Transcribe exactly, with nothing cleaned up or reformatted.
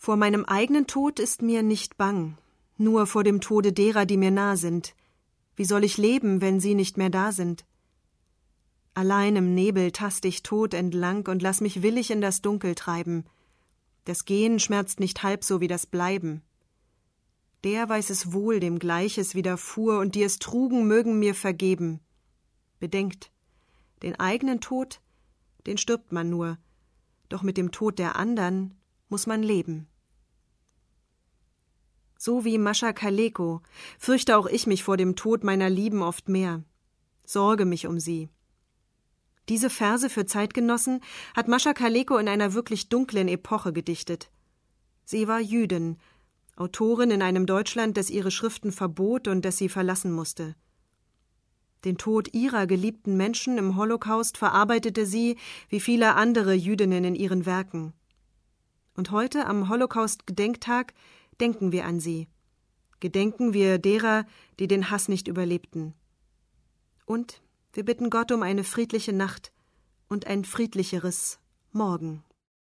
Vor meinem eigenen Tod ist mir nicht bang, nur vor dem Tode derer, die mir nah sind. Wie soll ich leben, wenn sie nicht mehr da sind? Allein im Nebel tast ich tot entlang und lass mich willig in das Dunkel treiben. Das Gehen schmerzt nicht halb so wie das Bleiben. Der weiß es wohl, dem Gleiches widerfuhr, und die es trugen, mögen mir vergeben. Bedenkt, den eigenen Tod, den stirbt man nur, doch mit dem Tod der andern muss man leben. So wie Mascha Kaleko fürchte auch ich mich vor dem Tod meiner Lieben oft mehr, sorge mich um sie. Diese Verse für Zeitgenossen hat Mascha Kaleko in einer wirklich dunklen Epoche gedichtet. Sie war Jüdin, Autorin in einem Deutschland, das ihre Schriften verbot und das sie verlassen musste. Den Tod ihrer geliebten Menschen im Holocaust verarbeitete sie, wie viele andere Jüdinnen in ihren Werken. Und heute, am Holocaust-Gedenktag, denken wir an sie. Gedenken wir derer, die den Hass nicht überlebten. Und wir bitten Gott um eine friedliche Nacht und ein friedlicheres Morgen.